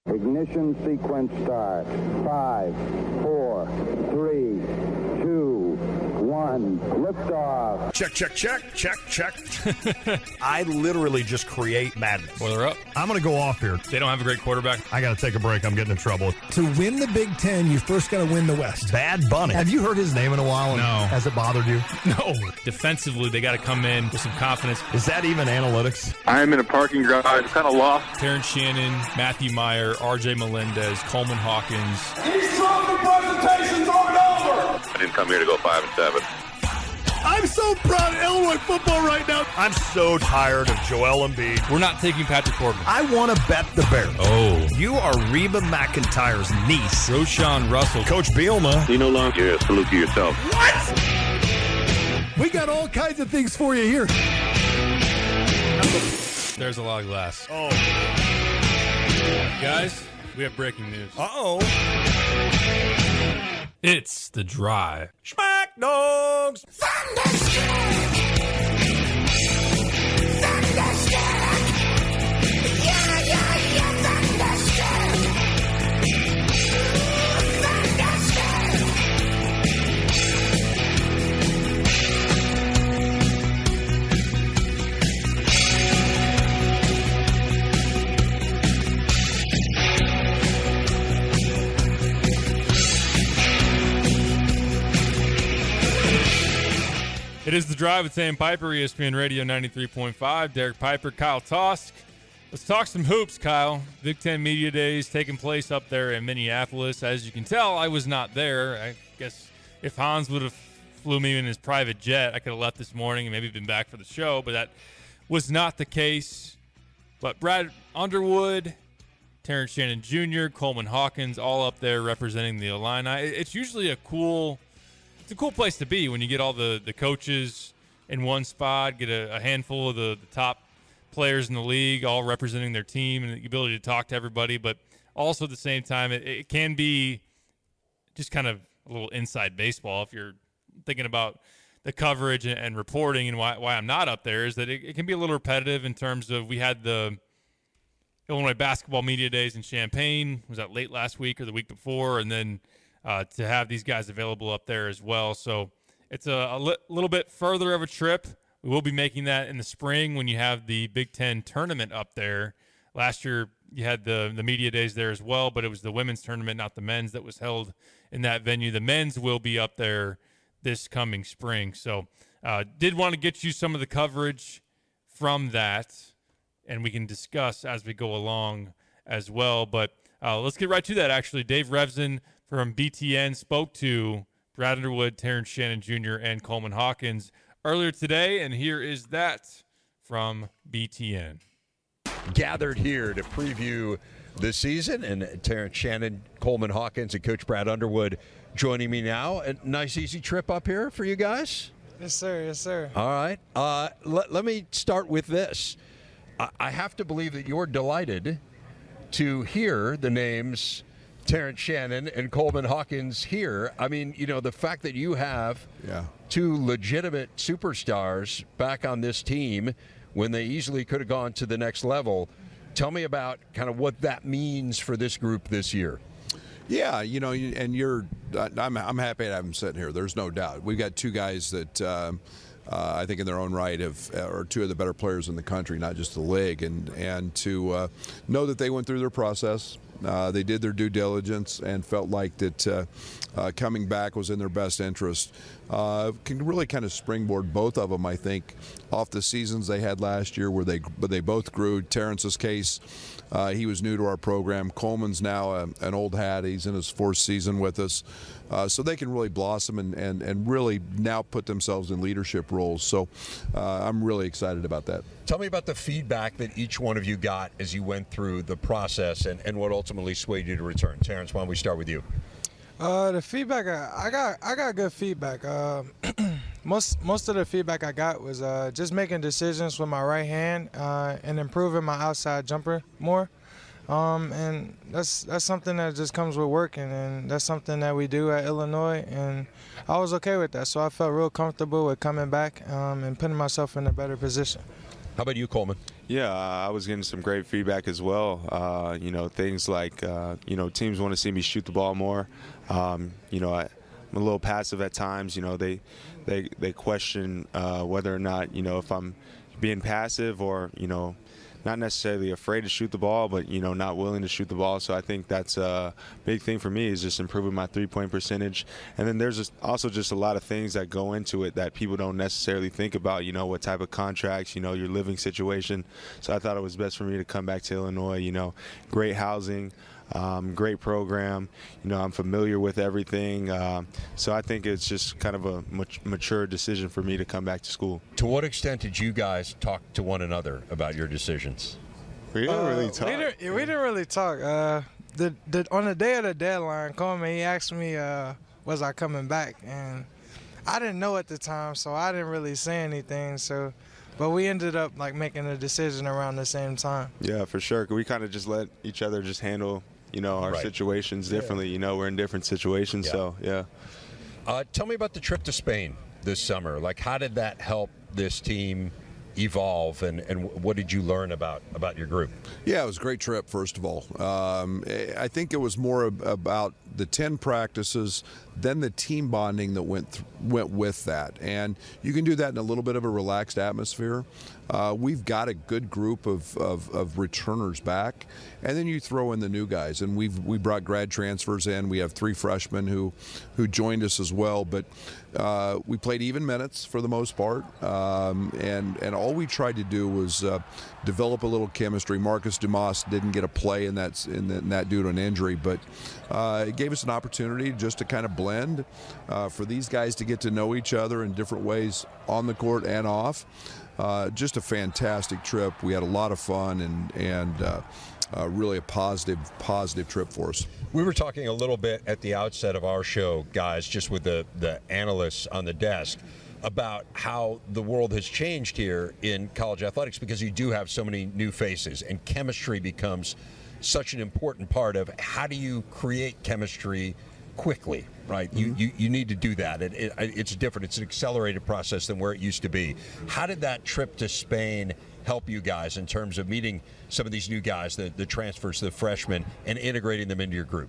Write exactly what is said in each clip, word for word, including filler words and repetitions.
Ignition sequence start. Five, four, three, two, one. Liftoff. Check, check, check, check, check. I literally just create madness. Well, they're up. I'm going to go off here. They don't have a great quarterback. I got to take a break. I'm getting in trouble. To win the Big Ten, you first got to win the West. Bad Bunny. Have you heard his name in a while? No. Has it bothered you? No. Defensively, they got to come in with some confidence. Is that even analytics? I'm in a parking garage, kind of lost. Terrence Shannon, Matthew Meyer, R J Melendez, Coleman Hawkins. These trophy presentations aren't over. I didn't come here to go five and seven. I'm so proud of Illinois football right now. I'm so tired of Joel Embiid. We're not taking Patrick Corbin. I want to bet the Bears. Oh. You are Reba McEntire's niece. Roshan Russell. Coach Bielema. You no longer yeah, salute to yourself. What? We got all kinds of things for you here. There's a lot of glass. Oh. Guys, we have breaking news. Uh-oh. It's The Drive. Schmack Dogs. Thunderstruck. Thunderstruck. Yeah, yeah, yeah, Thunderstruck. It is The Drive with Sam Piper, E S P N Radio ninety-three point five. Derek Piper, Kyle Tosk. Let's talk some hoops, Kyle. Big Ten Media Days taking place up there in Minneapolis. As you can tell, I was not there. I guess if Hans would have flew me in his private jet, I could have left this morning and maybe been back for the show, but that was not the case. But Brad Underwood, Terrence Shannon Junior, Coleman Hawkins, all up there representing the Illini. It's usually a cool... It's a cool place to be when you get all the, the coaches in one spot, get a, a handful of the, the top players in the league all representing their team and the ability to talk to everybody. But also at the same time, it, it can be just kind of a little inside baseball if you're thinking about the coverage and, and reporting. And why, why I'm not up there is that it, it can be a little repetitive in terms of we had the Illinois Basketball Media Days in Champaign. Was that late last week or the week before? And then Uh, to have these guys available up there as well. So it's a, a li- little bit further of a trip. We will be making that in the spring when you have the Big Ten tournament up there. Last year you had the, the media days there as well, but it was the women's tournament, not the men's, that was held in that venue. The men's will be up there this coming spring. So uh, did want to get you some of the coverage from that, and we can discuss as we go along as well. But uh, let's get right to that, actually. Dave Revson from B T N spoke to Brad Underwood, Terrence Shannon Junior, and Coleman Hawkins earlier today, and here is that from B T N. Gathered here to preview the season, and Terrence Shannon, Coleman Hawkins, and Coach Brad Underwood joining me now. A nice, easy trip up here for you guys? Yes, sir. Yes, sir. All right. Uh, let, let me start with this. I, I have to believe that you're delighted to hear the names Terrence Shannon and Coleman Hawkins here. I mean, you know, the fact that you have yeah. two legitimate superstars back on this team when they easily could have gone to the next level. Tell me about kind of what that means for this group this year. Yeah, you know, and you're I'm, I'm happy to have them sitting here. There's no doubt. We've got two guys that um, uh, I think in their own right have, are two of the better players in the country, not just the league. And, and to uh, know that they went through their process, Uh, they did their due diligence and felt like that uh, uh, coming back was in their best interest. Uh, can really kind of springboard both of them, I think, off the seasons they had last year where they but they both grew. Terrence's case, uh, he was new to our program. Coleman's now a, an old hat. He's in his fourth season with us. Uh, so they can really blossom and, and, and really now put themselves in leadership roles. So uh, I'm really excited about that. Tell me about the feedback that each one of you got as you went through the process and, and what ultimately swayed you to return. Terrence, why don't we start with you? Uh, the feedback I, I got, I got good feedback. Uh, most most of the feedback I got was uh, just making decisions with my right hand uh, and improving my outside jumper more. Um, and that's that's something that just comes with working, and that's something that we do at Illinois, and I was okay with that. So I felt real comfortable with coming back um, and putting myself in a better position. How about you, Coleman? Yeah, uh, I was getting some great feedback as well. Uh, you know, things like, uh, you know, teams want to see me shoot the ball more. Um, you know, I, I'm a little passive at times. You know, they they, they question uh, whether or not, you know, if I'm being passive or, you know, not necessarily afraid to shoot the ball, but, you know, not willing to shoot the ball. So I think that's a big thing for me is just improving my three-point percentage. And then there's just also just a lot of things that go into it that people don't necessarily think about, you know, what type of contracts, you know, your living situation. So I thought it was best for me to come back to Illinois, you know, great housing. Um, great program. You know, I'm familiar with everything. Uh, so I think it's just kind of a mat- mature decision for me to come back to school. To what extent did you guys talk to one another about your decisions? We didn't Uh, really talk. We didn't, we didn't really talk. Uh, the, the, on the day of the deadline, Coleman, he asked me, uh, was I coming back? And I didn't know at the time, so I didn't really say anything. So, but we ended up like making a decision around the same time. Yeah, for sure. We kind of just let each other just handle, you know, our Right. situations differently. You know, we're in different situations, Yeah. so yeah. Uh, tell me about the trip to Spain this summer. Like, how did that help this team evolve, and, and what did you learn about, about your group? Yeah, it was a great trip, first of all. Um, I think it was more ab- about the ten practices, then the team bonding that went th- went with that. And you can do that in a little bit of a relaxed atmosphere. Uh, we've got a good group of, of, of returners back, and then you throw in the new guys. And we've we brought grad transfers in. We have three freshmen who who joined us as well. But uh, we played even minutes for the most part, um, and and all we tried to do was uh, develop a little chemistry. Marcus Dumas didn't get a play in that in, the, in that due to an injury, but uh, it gave us an opportunity just to kind of blend, uh, for these guys to get to know each other in different ways on the court and off. Uh, just a fantastic trip. We had a lot of fun, and and uh, uh, really a positive positive trip for us. We were talking a little bit at the outset of our show, guys, just with the, the analysts on the desk, about how the world has changed here in college athletics because you do have so many new faces, and chemistry becomes such an important part of how do you create chemistry quickly, right? Mm-hmm. You, you you need to do that. It, it, it's different. It's an accelerated process than where it used to be. How did that trip to Spain help you guys in terms of meeting some of these new guys, the, the transfers, the freshmen, and integrating them into your group?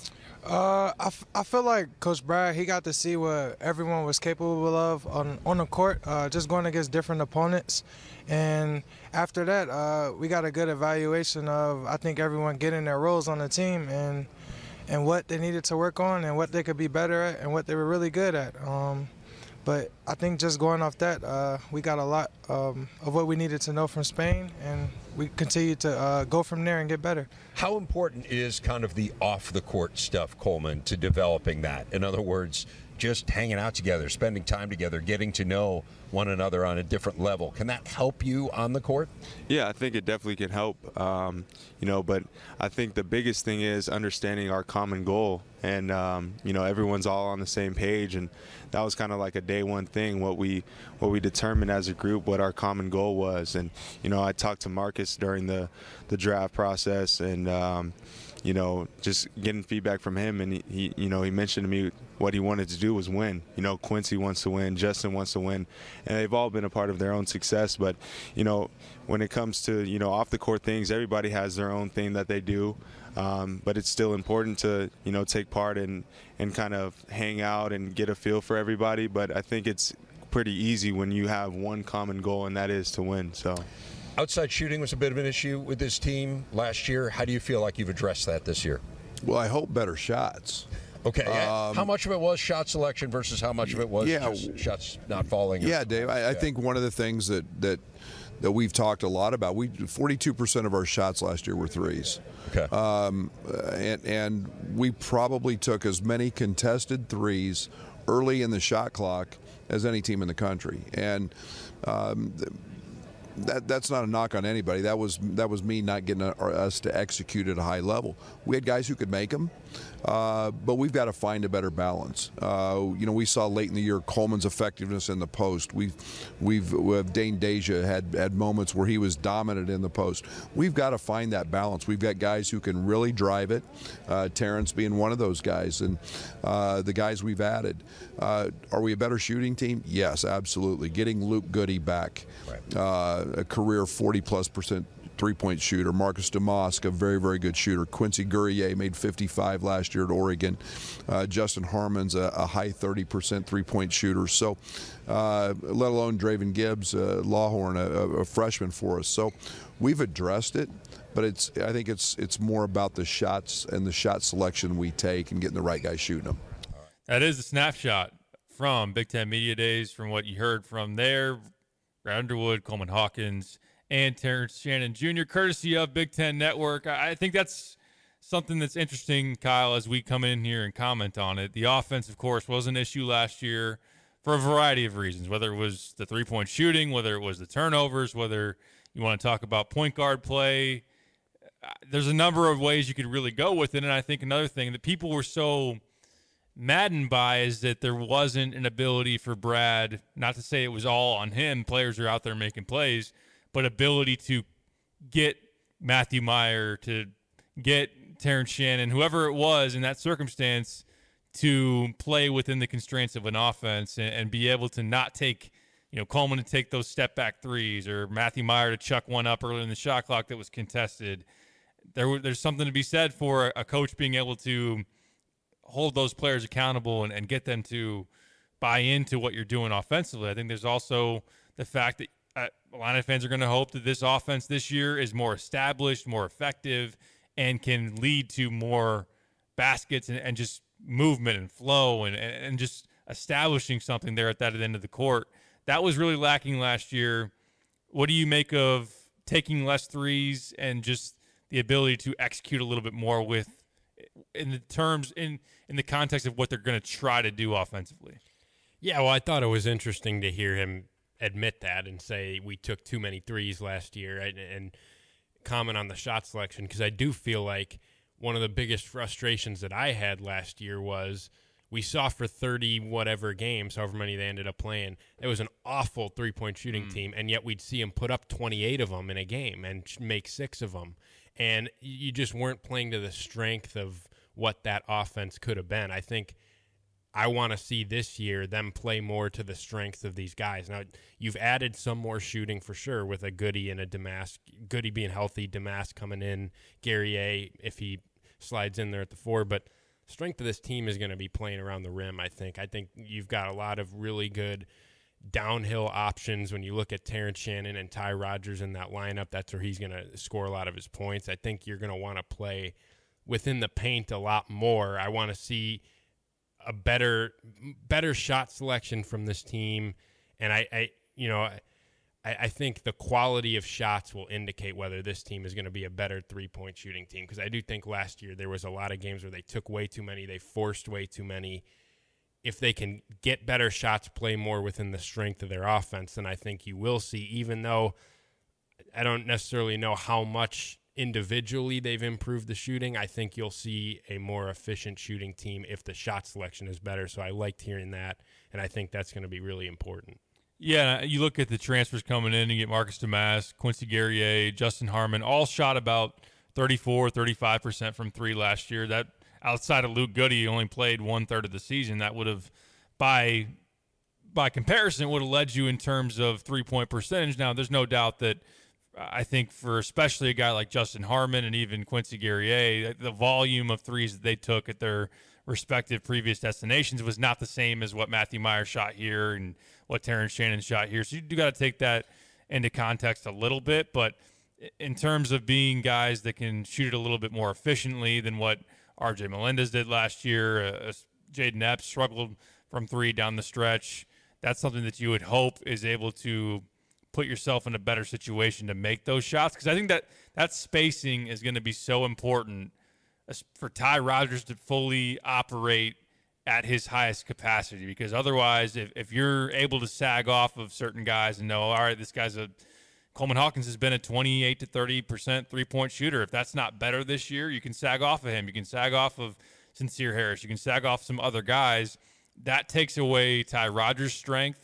Uh, I, f- I feel like Coach Brad, he got to see what everyone was capable of on, on the court, uh, just going against different opponents. And after that, uh, we got a good evaluation of, I think, everyone getting their roles on the team and and what they needed to work on and what they could be better at and what they were really good at. Um, but I think just going off that, uh, we got a lot um, of what we needed to know from Spain, and we continue to uh, go from there and get better. How important is kind of the off-the-court stuff, Coleman, to developing that? In other words, just hanging out together, spending time together, getting to know one another on a different level. Can that help you on the court? Yeah, I think it definitely can help, um, you know, but I think the biggest thing is understanding our common goal, and, um, you know, everyone's all on the same page, and that was kind of like a day one thing, what we what we determined as a group, what our common goal was. And, you know, I talked to Marcus during the, the draft process, and, um, you know, just getting feedback from him, and he, he, you know, he mentioned to me what he wanted to do was win. You know, Quincy wants to win, Justin wants to win, and they've all been a part of their own success. But, you know, when it comes to, you know, off the court things, everybody has their own thing that they do. Um, but it's still important to, you know, take part and, and kind of hang out and get a feel for everybody. But I think it's pretty easy when you have one common goal, and that is to win. So. Outside shooting was a bit of an issue with this team last year. How do you feel like you've addressed that this year? Well, I hope better shots. Okay. Um, how much of it was shot selection versus how much of it was yeah, just shots not falling? Yeah, Dave, I, I yeah. think one of the things that, that that we've talked a lot about, we forty-two percent of our shots last year were threes. Okay. Um, and, and we probably took as many contested threes early in the shot clock as any team in the country. And um, That, that's not a knock on anybody. That was that was me not getting a, us to execute at a high level. We had guys who could make them, uh, but we've got to find a better balance. Uh, you know, we saw late in the year Coleman's effectiveness in the post. We've we've uh, Dane Deja had had moments where he was dominant in the post. We've got to find that balance. We've got guys who can really drive it. Uh, Terrence being one of those guys, and uh, the guys we've added. Uh, are we a better shooting team? Yes, absolutely. Getting Luke Goody back. Right. Uh, a career forty plus percent three-point shooter. Marcus DeMosk, a very, very good shooter. Quincy Guerrier made fifty-five last year at Oregon. Uh, Justin Harmon's a, a high thirty percent three-point shooter. So, uh, let alone Draven Gibbs, uh, Lawhorn, a, a freshman for us. So, we've addressed it, but it's I think it's it's more about the shots and the shot selection we take and getting the right guy shooting them. That is a snapshot from Big Ten Media Days, from what you heard from there. Brad Underwood, Coleman Hawkins, and Terrence Shannon Junior, courtesy of Big Ten Network. I think that's something that's interesting, Kyle, as we come in here and comment on it. The offense, of course, was an issue last year for a variety of reasons, whether it was the three-point shooting, whether it was the turnovers, whether you want to talk about point guard play. There's a number of ways you could really go with it, and I think another thing that people were so maddened by is that there wasn't an ability for Brad, not to say it was all on him, players are out there making plays, but ability to get Matthew Meyer, to get Terrence Shannon, whoever it was in that circumstance, to play within the constraints of an offense and, and be able to not take, you know, Coleman to take those step back threes or Matthew Meyer to chuck one up early in the shot clock that was contested. There, there's something to be said for a coach being able to hold those players accountable and, and get them to buy into what you're doing offensively. I think there's also the fact that uh, Illini fans are going to hope that this offense this year is more established, more effective, and can lead to more baskets and, and just movement and flow and, and just establishing something there at that end of the court. That was really lacking last year. What do you make of taking less threes and just the ability to execute a little bit more with in the terms in in the context of what they're going to try to do offensively? Yeah, well, I thought it was interesting to hear him admit that and say we took too many threes last year and, and comment on the shot selection, because I do feel like one of the biggest frustrations that I had last year was we saw for thirty whatever games, however many they ended up playing, it was an awful three-point shooting mm. team, and yet we'd see them put up twenty-eight of them in a game and make six of them. And you just weren't playing to the strength of what that offense could have been. I think I want to see this year them play more to the strength of these guys. Now, you've added some more shooting for sure with a Goody and a Damask. Goody being healthy, Damask coming in, Guerrier if he slides in there at the four. But strength of this team is going to be playing around the rim, I think. I think you've got a lot of really good downhill options. When you look at Terrence Shannon and Ty Rodgers in that lineup, that's where he's going to score a lot of his points. I think you're going to want to play within the paint a lot more. I want to see a better better shot selection from this team, and I, I you know, I, I think the quality of shots will indicate whether this team is going to be a better three-point shooting team, because I do think last year there was a lot of games where they took way too many, they forced way too many. If they can get better shots, play more within the strength of their offense, then I think you will see, even though I don't necessarily know how much individually they've improved the shooting, I think you'll see a more efficient shooting team if the shot selection is better. So I liked hearing that, and I think that's going to be really important. Yeah, you look at the transfers coming in, you get Marcus Damask, Quincy Guerrier, Justin Harmon, all shot about thirty-four, thirty-five percent from three last year. That outside of Luke Goody, only played one-third of the season. That would have, by by comparison, would have led you in terms of three-point percentage. Now, there's no doubt that I think for especially a guy like Justin Harmon and even Quincy Guerrier, the volume of threes that they took at their respective previous destinations was not the same as what Matthew Meyer shot here and what Terrence Shannon shot here. So you do got to take that into context a little bit. But in terms of being guys that can shoot it a little bit more efficiently than what R J Melendez did last year, uh, Jaden Epps struggled from three down the stretch. That's something that you would hope is able to put yourself in a better situation to make those shots, because I think that that spacing is going to be so important for Ty Rodgers to fully operate at his highest capacity, because otherwise if, if you're able to sag off of certain guys and know, all right, this guy's a Coleman Hawkins has been a twenty-eight to thirty percent three-point shooter. If that's not better this year, you can sag off of him. You can sag off of Sincere Harris. You can sag off some other guys. That takes away Ty Rodgers' strength,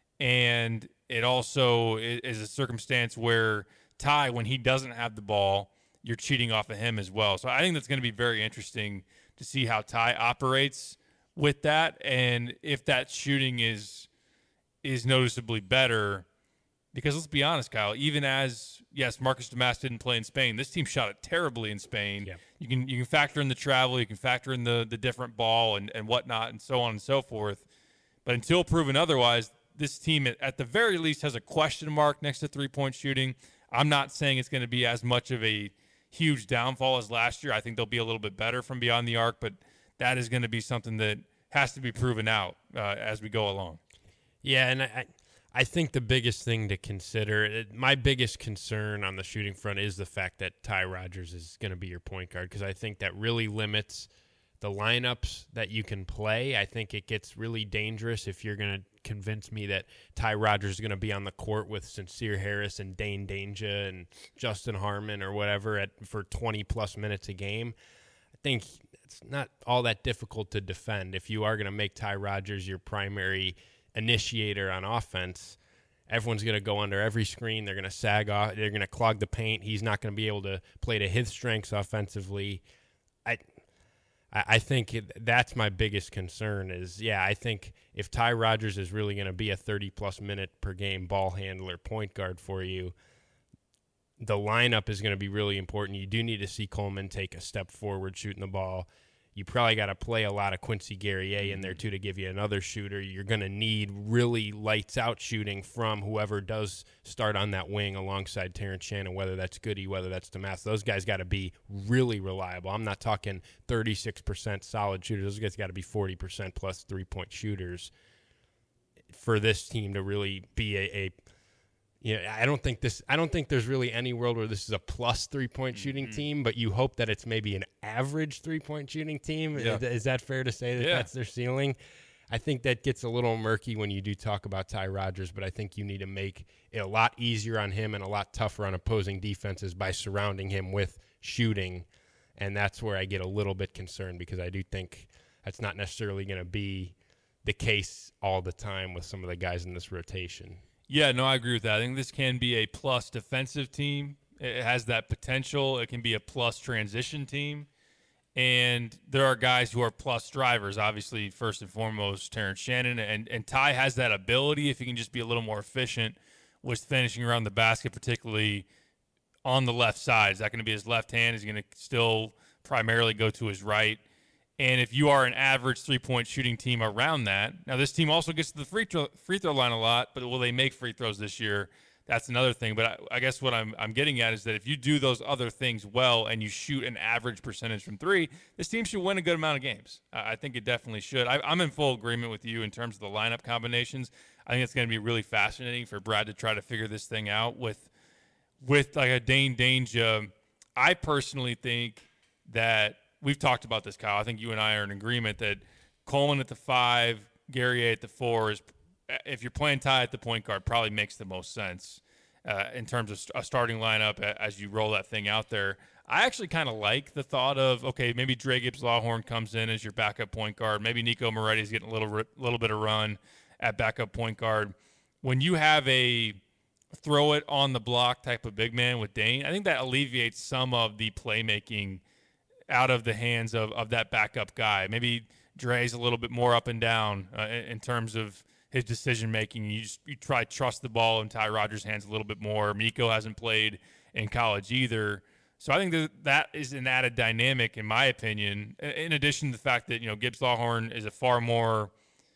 and it also is a circumstance where Ty, when he doesn't have the ball, you're cheating off of him as well. So I think that's going to be very interesting to see how Ty operates with that, and if that shooting is is noticeably better, Because let's be honest, Kyle, even as, yes, Marcus Damas didn't play in Spain, this team shot it terribly in Spain. Yeah. You can you can factor in the travel, you can factor in the, the different ball and, and whatnot and so on and so forth. But until proven otherwise, this team at the very least has a question mark next to three-point shooting. I'm not saying it's going to be as much of a huge downfall as last year. I think they'll be a little bit better from beyond the arc, but that is going to be something that has to be proven out uh, as we go along. Yeah, and I I think the biggest thing to consider, my biggest concern on the shooting front is the fact that Ty Rodgers is going to be your point guard, because I think that really limits the lineups that you can play. I think it gets really dangerous if you're going to convince me that Ty Rodgers is going to be on the court with Sincere Harris and Dane Danger and Justin Harmon or whatever at for twenty plus minutes a game. I think it's not all that difficult to defend. If you are going to make Ty Rodgers your primary initiator on offense, everyone's going to go under every screen. They're going to sag off. They're going to clog the paint. He's not going to be able to play to his strengths offensively. I I think it, that's my biggest concern is, yeah, I think if Ty Rodgers is really going to be a thirty-plus minute per game ball handler, point guard for you, the lineup is going to be really important. You do need to see Coleman take a step forward shooting the ball. You probably got to play a lot of Quincy Guerrier in there, too, to give you another shooter. You're going to need really lights-out shooting from whoever does start on that wing alongside Terrence Shannon, whether that's Goody, whether that's Damas. Those guys got to be really reliable. I'm not talking thirty-six percent solid shooters. Those guys got to be forty percent plus three-point shooters for this team to really be a, a – you know, I don't think this. I don't think there's really any world where this is a plus three-point shooting Mm-hmm. team, but you hope that it's maybe an average three-point shooting team. Yeah. Is, is that fair to say that Yeah. that's their ceiling? I think that gets a little murky when you do talk about Ty Rodgers, but I think you need to make it a lot easier on him and a lot tougher on opposing defenses by surrounding him with shooting, and that's where I get a little bit concerned, because I do think that's not necessarily going to be the case all the time with some of the guys in this rotation. Yeah, no, I agree with that. I think this can be a plus defensive team. It has that potential. It can be a plus transition team. And there are guys who are plus drivers, obviously, first and foremost, Terrence Shannon. And, and Ty has that ability, if he can just be a little more efficient with finishing around the basket, particularly on the left side. Is that going to be his left hand? Is he going to still primarily go to his right? And if you are an average three-point shooting team around that, now this team also gets to the free throw, free throw line a lot, but will they make free throws this year? That's another thing. But I, I guess what I'm I'm getting at is that if you do those other things well and you shoot an average percentage from three, this team should win a good amount of games. I, I think it definitely should. I, I'm in full agreement with you in terms of the lineup combinations. I think it's going to be really fascinating for Brad to try to figure this thing out with with like a Dane Danger. I personally think that we've talked about this, Kyle. I think you and I are in agreement that Coleman at the five, Guerrier at the four is, if you're playing Ty at the point guard, probably makes the most sense uh, in terms of a starting lineup as you roll that thing out there. I actually kind of like the thought of, okay, maybe Dre Gibbs-Lawhorn comes in as your backup point guard. Maybe Nico Moretti's getting a little little bit of run at backup point guard. When you have a throw it on the block type of big man with Dane, I think that alleviates some of the playmaking out of the hands of, of that backup guy. Maybe Dre's a little bit more up and down uh, in, in terms of his decision making. You just you try to trust the ball in Ty Rodgers' hands a little bit more. Miko hasn't played in college either. So I think that that is an added dynamic, in my opinion, in addition to the fact that, you know, Gibbs-Lawhorn is a far more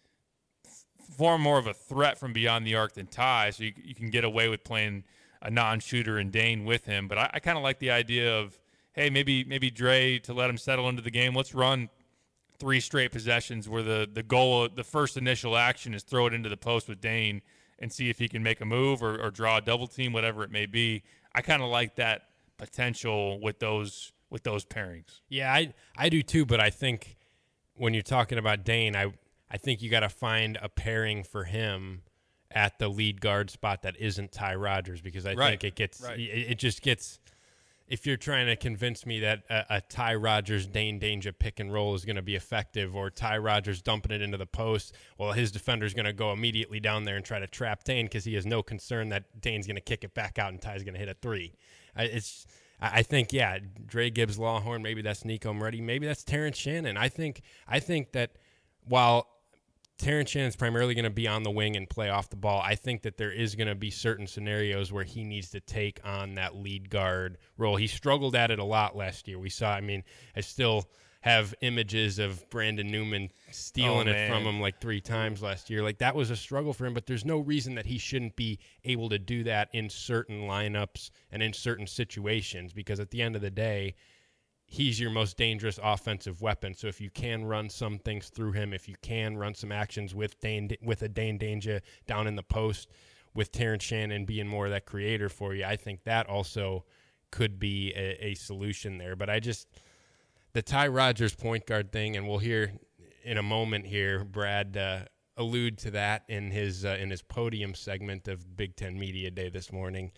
far more of a threat from beyond the arc than Ty, so you, you can get away with playing a non-shooter and Dane with him. But I, I kind of like the idea of, hey, maybe maybe Dre, to let him settle into the game, let's run three straight possessions where the, the goal, the first initial action is throw it into the post with Dane and see if he can make a move or, or draw a double team, whatever it may be. I kind of like that potential with those with those pairings. Yeah, I I do too, but I think when you're talking about Dane, I I think you got to find a pairing for him at the lead guard spot that isn't Ty Rodgers, because I Right. think it gets Right. it, it just gets. If you're trying to convince me that a, a Ty Rodgers Dane Danger pick and roll is going to be effective, or Ty Rodgers dumping it into the post, well, his defender's going to go immediately down there and try to trap Dane because he has no concern that Dane's going to kick it back out and Ty's going to hit a three. I, it's, I think, yeah, Dre Gibbs-Lawhorn, maybe that's Nico Moretti, maybe that's Terrence Shannon. I think, I think that while Terrence Shannon's primarily going to be on the wing and play off the ball. I think that there is going to be certain scenarios where he needs to take on that lead guard role. He struggled at it a lot last year. We saw, I mean, I still have images of Brandon Newman stealing oh, it from him like three times last year. Like, that was a struggle for him, but there's no reason that he shouldn't be able to do that in certain lineups and in certain situations, because at the end of the day, he's your most dangerous offensive weapon. So if you can run some things through him, if you can run some actions with Dane, with a Dane Danger down in the post, with Terrence Shannon being more of that creator for you, I think that also could be a, a solution there. But I just, the Ty Rodgers point guard thing, and we'll hear in a moment here Brad uh, allude to that in his uh, in his podium segment of Big Ten Media Day this morning.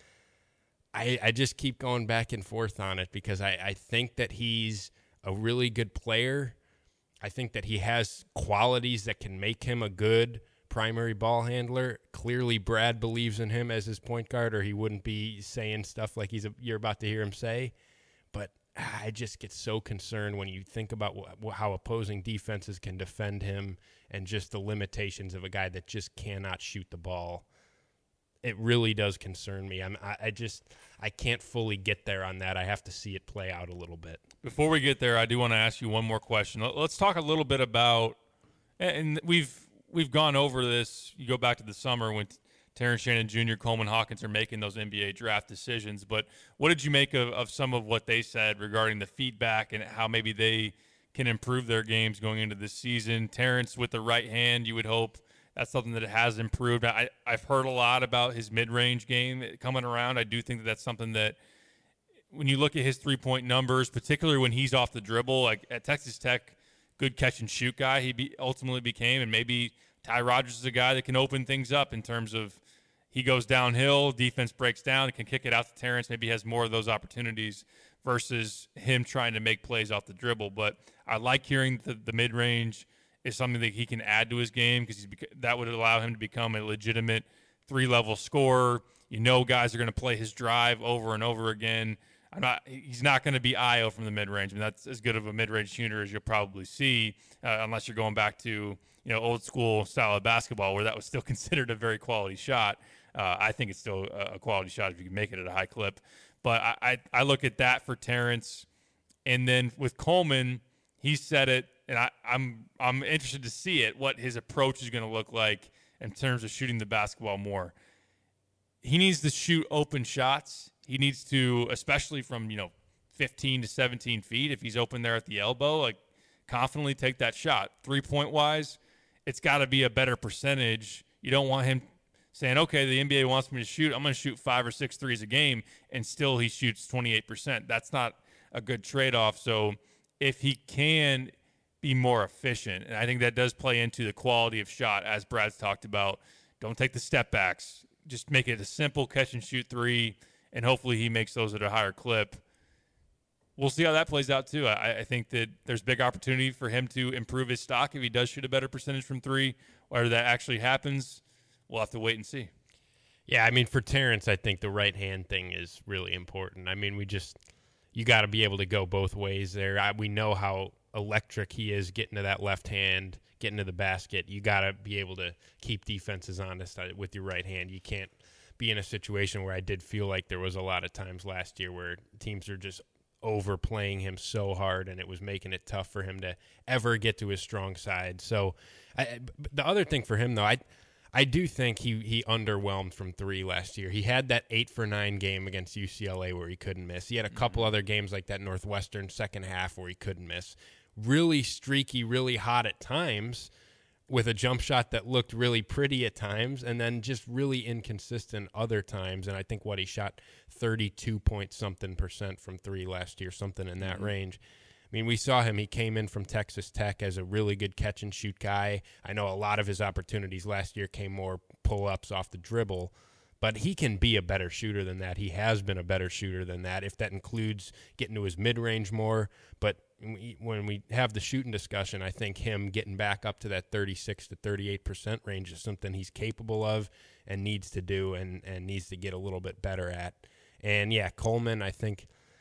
I, I just keep going back and forth on it because I, I think that he's a really good player. I think that he has qualities that can make him a good primary ball handler. Clearly, Brad believes in him as his point guard, or he wouldn't be saying stuff like he's a, you're about to hear him say. But I just get so concerned when you think about wh- how opposing defenses can defend him and just the limitations of a guy that just cannot shoot the ball. It really does concern me. I'm, I, I just I can't fully get there on that. I have to see it play out a little bit. Before we get there, I do want to ask you one more question. Let's talk a little bit about, and we've we've gone over this. You go back to the summer when Terrence Shannon Junior, Coleman Hawkins are making those N B A draft decisions. But what did you make of, of some of what they said regarding the feedback and how maybe they can improve their games going into this season? Terrence with the right hand, you would hope. That's something that has improved. I, I've heard a lot about his mid-range game coming around. I do think that that's something that when you look at his three-point numbers, particularly when he's off the dribble, like at Texas Tech, good catch-and-shoot guy he be, ultimately became, and maybe Ty Rodgers is a guy that can open things up in terms of he goes downhill, defense breaks down, can kick it out to Terrence, maybe has more of those opportunities versus him trying to make plays off the dribble. But I like hearing the, the mid-range is something that he can add to his game because that would allow him to become a legitimate three-level scorer. You know guys are going to play his drive over and over again. I'm not, he's not going to be Io from the mid-range. I mean, that's as good of a mid-range shooter as you'll probably see uh, unless you're going back to you know old-school style of basketball where that was still considered a very quality shot. Uh, I think it's still a quality shot if you can make it at a high clip. But I, I, I look at that for Terrence. And then with Coleman, he said it, and I, I'm I'm interested to see it, what his approach is going to look like in terms of shooting the basketball more. He needs to shoot open shots. He needs to, especially from, you know, fifteen to seventeen feet, if he's open there at the elbow, like confidently take that shot. Three-point wise, it's got to be a better percentage. You don't want him saying, okay, the N B A wants me to shoot. I'm going to shoot five or six threes a game, and still he shoots twenty-eight percent. That's not a good trade-off. So if he can be more efficient, and I think that does play into the quality of shot, as Brad's talked about. Don't take the step backs. Just make it a simple catch-and-shoot three, and hopefully he makes those at a higher clip. We'll see how that plays out, too. I, I think that there's big opportunity for him to improve his stock if he does shoot a better percentage from three. Whether that actually happens, we'll have to wait and see. Yeah, I mean, for Terrence, I think the right-hand thing is really important. I mean, we just – you got to be able to go both ways there. I, we know how electric he is getting to that left hand, getting to the basket. You got to be able to keep defenses honest with your right hand. You can't be in a situation where I did feel like there was a lot of times last year where teams are just overplaying him so hard, and it was making it tough for him to ever get to his strong side. So I, the other thing for him, though, I I do think he he underwhelmed from three last year. He had that eight for nine game against U C L A where he couldn't miss. He had a couple mm-hmm. other games like that Northwestern second half where he couldn't miss. Really streaky, really hot at times with a jump shot that looked really pretty at times, and then just really inconsistent other times. And I think what he shot thirty-two point something percent from three last year, something in that mm-hmm. range. I mean, we saw him. He came in from Texas Tech as a really good catch-and-shoot guy. I know a lot of his opportunities last year came more pull-ups off the dribble, but he can be a better shooter than that. He has been a better shooter than that, if that includes getting to his mid-range more. But when we have the shooting discussion, I think him getting back up to that thirty-six to thirty-eight percent range is something he's capable of and needs to do and, and needs to get a little bit better at. And, yeah, Coleman, I think –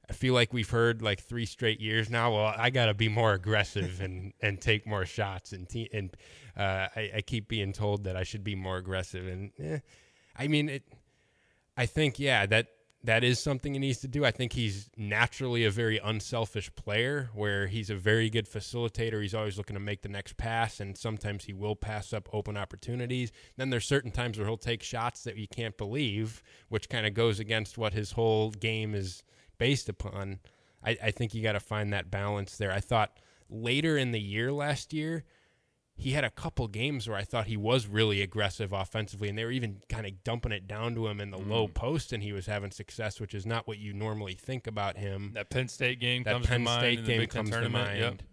I feel like we've heard like three straight years now. Well, I got to be more aggressive and, and take more shots. And te- and uh, I, I keep being told that I should be more aggressive. And eh, I mean, it. I think, yeah, that that is something he needs to do. I think he's naturally a very unselfish player where he's a very good facilitator. He's always looking to make the next pass, and sometimes he will pass up open opportunities. Then there's certain times where he'll take shots that you can't believe, which kind of goes against what his whole game is based upon. I, I think you got to find that balance there. I thought later in the year last year, he had a couple games where I thought he was really aggressive offensively, and they were even kind of dumping it down to him in the mm. low post, and he was having success, which is not what you normally think about him. That Penn State game that comes Penn to mind. State in game the Big Ten comes to tournament. mind. Yep.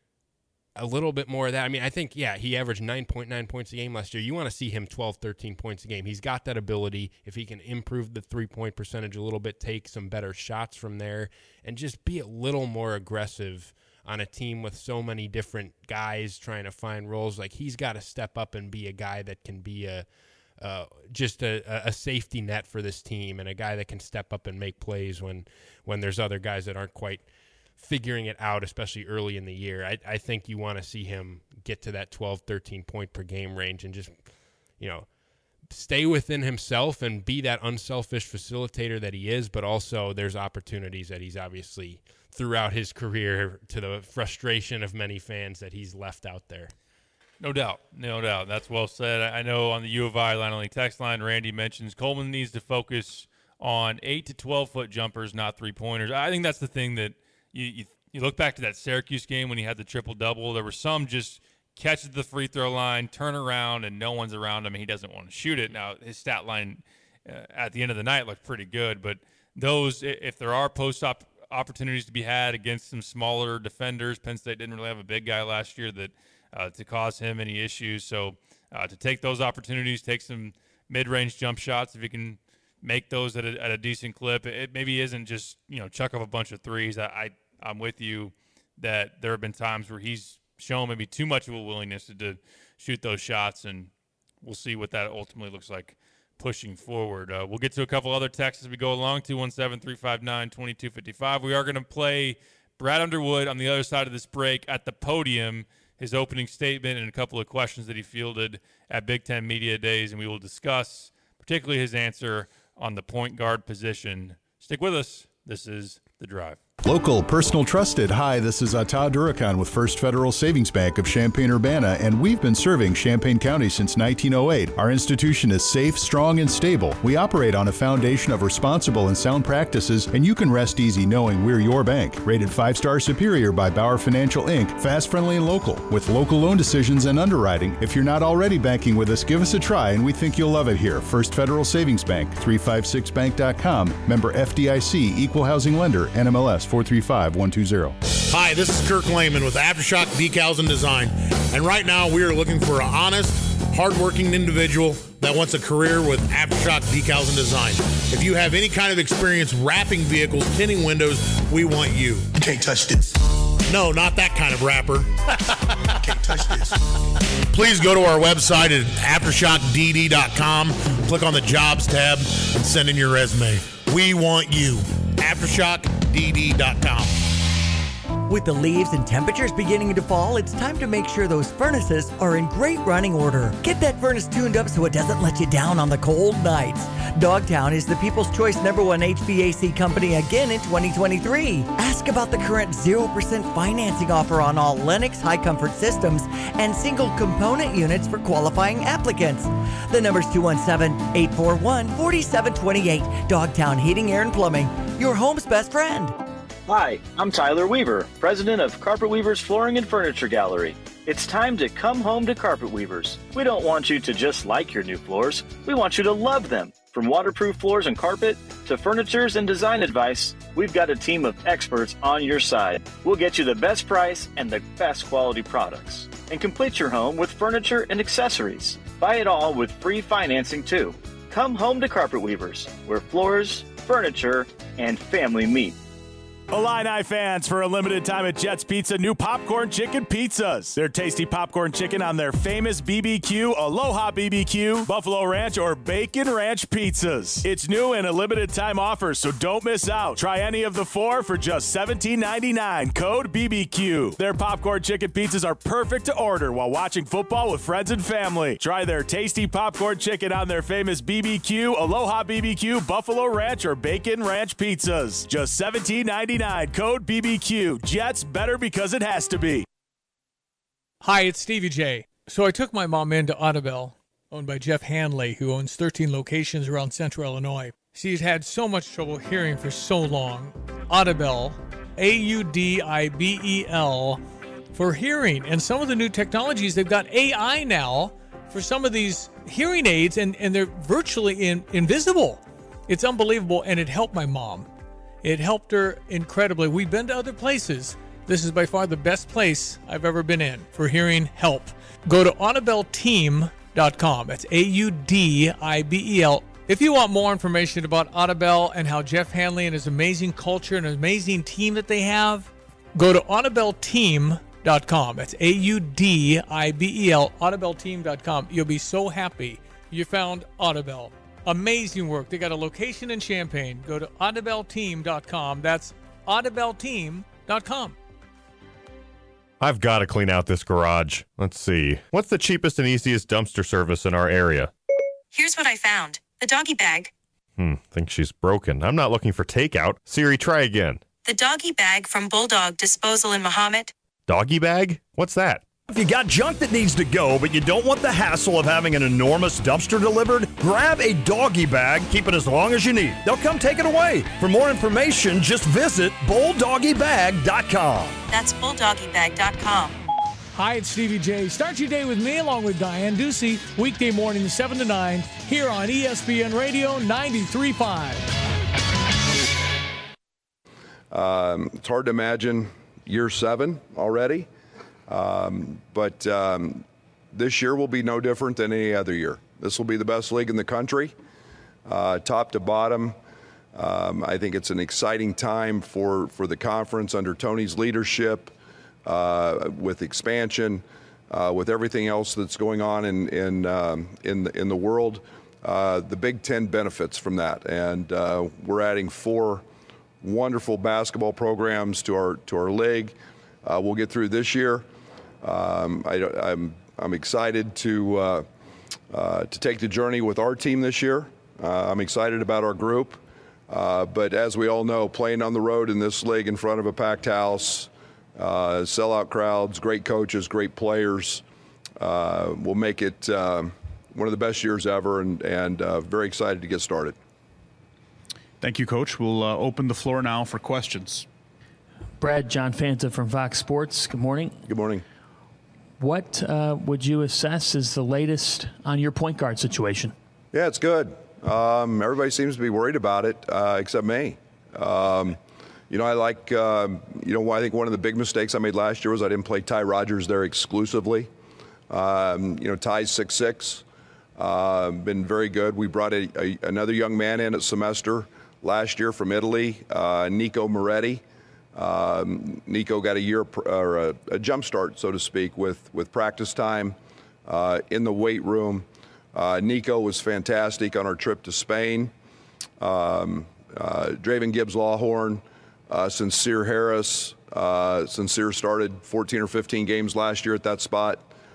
A little bit more of that. I mean, I think, yeah, he averaged nine point nine points a game last year. You want to see him twelve, thirteen points a game. He's got that ability. If he can improve the three-point percentage a little bit, take some better shots from there, and just be a little more aggressive on a team with so many different guys trying to find roles, like he's got to step up and be a guy that can be a uh, just a, a safety net for this team, and a guy that can step up and make plays when when there's other guys that aren't quite figuring it out, especially early in the year. I, I think you want to see him get to that twelve, thirteen point per game range and just, you know, stay within himself and be that unselfish facilitator that he is, but also there's opportunities that he's obviously throughout his career, to the frustration of many fans, that he's left out there. No doubt. No doubt. That's well said. I know on the U of I Line Only text line, Randy mentions Coleman needs to focus on eight to twelve-foot jumpers, not three-pointers. I think that's the thing that you, you you look back to that Syracuse game when he had the triple-double. There were some just catch at the free throw line, turn around, and no one's around him, and he doesn't want to shoot it. Now, his stat line uh, at the end of the night looked pretty good, but those, if there are post-op opportunities to be had against some smaller defenders, Penn State didn't really have a big guy last year that uh, to cause him any issues. So uh, to take those opportunities, take some mid-range jump shots, if you can make those at a, at a decent clip, it maybe isn't just, you know, chuck off a bunch of threes. I, I I'm with you that there have been times where he's shown maybe too much of a willingness to, to shoot those shots, and we'll see what that ultimately looks like pushing forward. Uh, we'll get to a couple other texts as we go along. two one seven, three five nine, two two five five. We are going to play Brad Underwood on the other side of this break at the podium, his opening statement and a couple of questions that he fielded at Big Ten Media Days, and we will discuss particularly his answer on the point guard position. Stick with us. This is The Drive. Local, personal, trusted. Hi, this is Ata Durakan with First Federal Savings Bank of Champaign-Urbana, and we've been serving Champaign County since nineteen oh eight. Our institution is safe, strong, and stable. We operate on a foundation of responsible and sound practices, and you can rest easy knowing we're your bank. Rated five-star superior by Bauer Financial Incorporated. Fast, friendly, and local. With local loan decisions and underwriting. If you're not already banking with us, give us a try, and we think you'll love it here. First Federal Savings Bank, three five six bank dot com. Member F D I C, Equal Housing Lender, N M L S four three five one two zero. Hi, this is Kirk Lehman with Aftershock Decals and Design. And right now we are looking for an honest, hardworking individual that wants a career with Aftershock Decals and Design. If you have any kind of experience wrapping vehicles, tinting windows, we want you. You can't touch this. No, not that kind of wrapper. Can't touch this. Please go to our website at aftershock d d dot com, click on the Jobs tab, and send in your resume. We want you. aftershock d d dot com. With the leaves and temperatures beginning to fall, it's time to make sure those furnaces are in great running order. Get that furnace tuned up so it doesn't let you down on the cold nights. Dogtown is the People's Choice number one H V A C company again in twenty twenty-three. Ask about the current zero percent financing offer on all Lennox high comfort systems and single component units for qualifying applicants. The number's two one seven, eight four one, four seven two eight. Dogtown Heating, Air, and Plumbing, your home's best friend. Hi, I'm Tyler Weaver, president of Carpet Weavers Flooring and Furniture Gallery. It's time to come home to Carpet Weavers. We don't want you to just like your new floors. We want you to love them. From waterproof floors and carpet to furnitures and design advice, we've got a team of experts on your side. We'll get you the best price and the best quality products. And complete your home with furniture and accessories. Buy it all with free financing too. Come home to Carpet Weavers, where floors, furniture, and family meet. Illini fans, for a limited time at Jets Pizza, new popcorn chicken pizzas. They're tasty popcorn chicken on their famous B B Q, Aloha B B Q, Buffalo Ranch, or Bacon Ranch pizzas. It's new and a limited time offer, so don't miss out. Try any of the four for just seventeen ninety-nine. Code B B Q. Their popcorn chicken pizzas are perfect to order while watching football with friends and family. Try their tasty popcorn chicken on their famous B B Q, Aloha B B Q, Buffalo Ranch, or Bacon Ranch pizzas. Just seventeen ninety-nine. Code B B Q. Jets, better because it has to be. Hi, it's Stevie J. So I took my mom into Audibel, owned by Jeff Hanley, who owns thirteen locations around central Illinois. She's had so much trouble hearing for so long. Audibel, A U D I B E L, for hearing. And some of the new technologies, they've got A I now for some of these hearing aids, and, and they're virtually in, invisible. It's unbelievable, and it helped my mom. It helped her incredibly. We've been to other places. This is by far the best place I've ever been in for hearing help. Go to audibel team dot com. That's A U D I B E L. If you want more information about Audibel and how Jeff Hanley and his amazing culture and amazing team that they have, go to audibel team dot com. That's A U D I B E L, audibel team dot com. You'll be so happy you found Audibel. Amazing work. They got a location in Champaign. Go to audibel team dot com. That's audibel team dot com. I've got to clean out this garage. Let's see. What's the cheapest and easiest dumpster service in our area? Here's what I found. The doggy bag. Hmm, think she's broken. I'm not looking for takeout. Siri, try again. The doggy bag from Bulldog Disposal in Mahomet. Doggy bag? What's that? If you got junk that needs to go, but you don't want the hassle of having an enormous dumpster delivered, grab a doggy bag, keep it as long as you need. They'll come take it away. For more information, just visit bulldoggy bag dot com. That's bulldoggy bag dot com. Hi, it's Stevie J. Start your day with me along with Diane Ducey, weekday mornings seven to nine, here on E S P N Radio ninety-three point five. Um, it's hard to imagine year seven already. Um, but um, this year will be no different than any other year. This will be the best league in the country, uh, top to bottom. Um, I think it's an exciting time for, for the conference under Tony's leadership, uh, with expansion, uh, with everything else that's going on in in um, in, the, in the world. Uh, the Big Ten benefits from that, and uh, we're adding four wonderful basketball programs to our to our league. Uh, we'll get through this year. Um, I, I'm I'm excited to uh, uh, to take the journey with our team this year. Uh, I'm excited about our group, uh, but as we all know, playing on the road in this league in front of a packed house, uh, sellout crowds, great coaches, great players, uh, will make it uh, one of the best years ever, and and uh, very excited to get started. Thank you, Coach. We'll uh, open the floor now for questions. Brad, John Fanta from Fox Sports. Good morning. Good morning. What uh, would you assess as the latest on your point guard situation? Yeah, it's good. Um, everybody seems to be worried about it, uh, except me. Um, you know, I like, uh, you know, I think one of the big mistakes I made last year was I didn't play Ty Rodgers there exclusively. Um, you know, Ty's six six, uh, been very good. We brought a, a, another young man in at semester last year from Italy, uh, Nico Moretti. Um, Nico got a year or a, a jump start, so to speak, with, with practice time uh, in the weight room. Uh, Nico was fantastic on our trip to Spain. Um, uh, Draven Gibbs-Lawhorn, uh, Sincere Harris. Uh, Sincere started fourteen or fifteen games last year at that spot.